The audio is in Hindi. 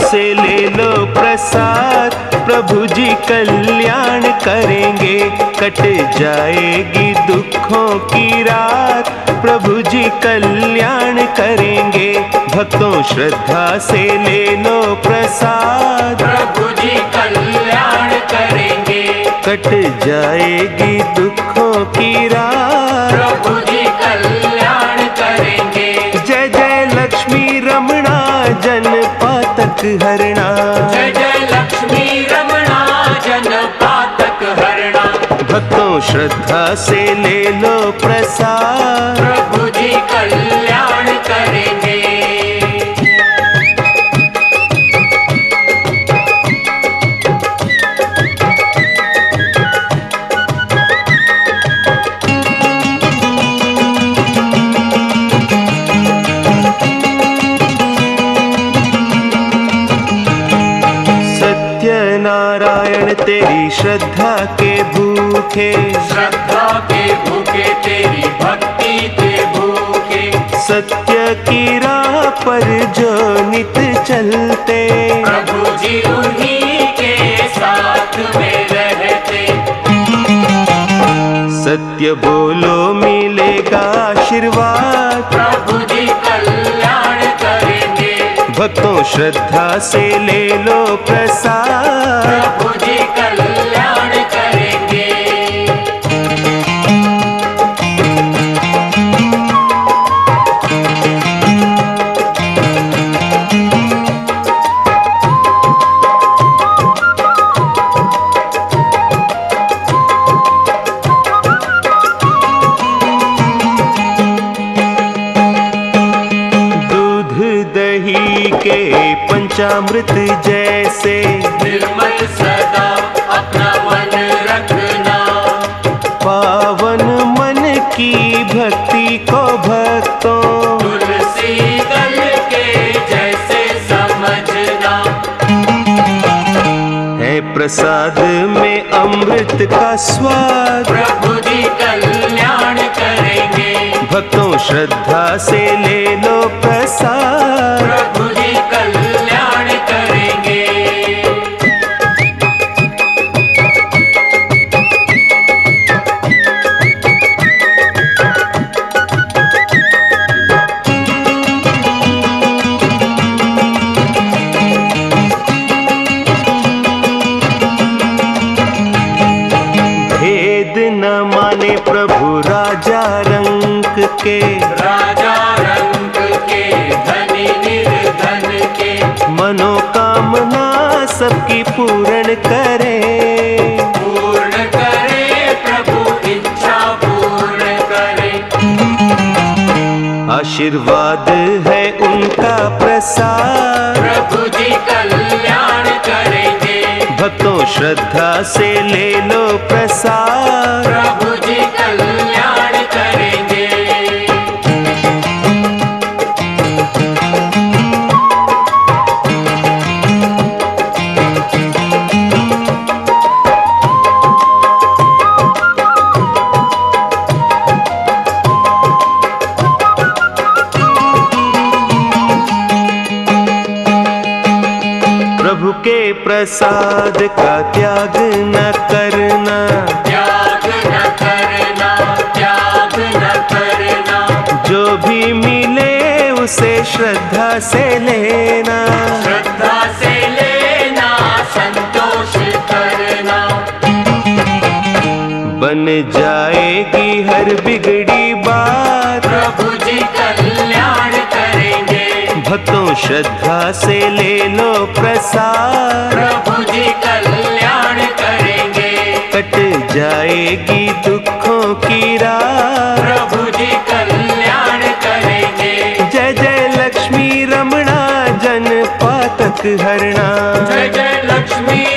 से ले लो प्रसाद, प्रभु जी कल्याण करेंगे, कट जाएगी दुखों की रात, प्रभु जी कल्याण करेंगे। भक्तों श्रद्धा से ले लो प्रसाद, प्रभु जी कल्याण करेंगे, कट जाएगी दुखों की रात, प्रभु जी कल्याण करेंगे। जय जय लक्ष्मी रमणा जन पातक हरणा, जय जय लक्ष्मी रमणा जन पातक हरणा। भक्तों श्रद्धा से ले लो प्रसाद, प्रभु जी कल्याण करेंगे। नारायण तेरी श्रद्धा के भूखे, श्रद्धा के भूखे तेरी भक्ति के भूखे, सत्य की राह पर जो नित चलते, प्रभु जी उन्हीं के साथ में रहते। सत्य बोलो मिलेगा आशीर्वाद, प्रभु जी कल्याण करेंगे, भक्तों श्रद्धा से ले लो प्रसाद, प्रभु जी कल्याण करेंगे। के पंचामृत जैसे निर्मल सदा अपना मन रखना, पावन मन की भक्ति को भक्तों तुलसी दल के जैसे समझना। है प्रसाद में अमृत का स्वाद, प्रभु जी कल्याण करेंगे, भक्तों श्रद्धा से ले लो प्रसाद, प्रभु जी कल्याण करेंगे। भेद न माने प्रभु राजा रंक के, राजा रंग के धनी निर्धन के, मनोकामना सबकी पूर्ण करे, पूर्ण करे प्रभु इच्छा पूर्ण करे। आशीर्वाद है उनका प्रसाद, प्रभु जी कल्याण करेंगे, भक्तों श्रद्धा से ले लो प्रसाद, प्रभु जी कल्याण करेंगे। प्रभु के प्रसाद का त्याग न करना, त्याग न करना, त्याग न करना, जो भी मिले उसे श्रद्धा से लेना, श्रद्धा से लेना, संतोष करना। बन जाएगी हर बिगड़ी बात, प्रभु जी कल्याण करेंगे, भक्तों श्रद्धा से ले लो प्रसाद, प्रभु जी कल्याण करेंगे, कट जाएगी दुखों की रात, प्रभु जी कल्याण करेंगे। जय जय लक्ष्मी रमणा जन पातक हरणा, जय जय लक्ष्मी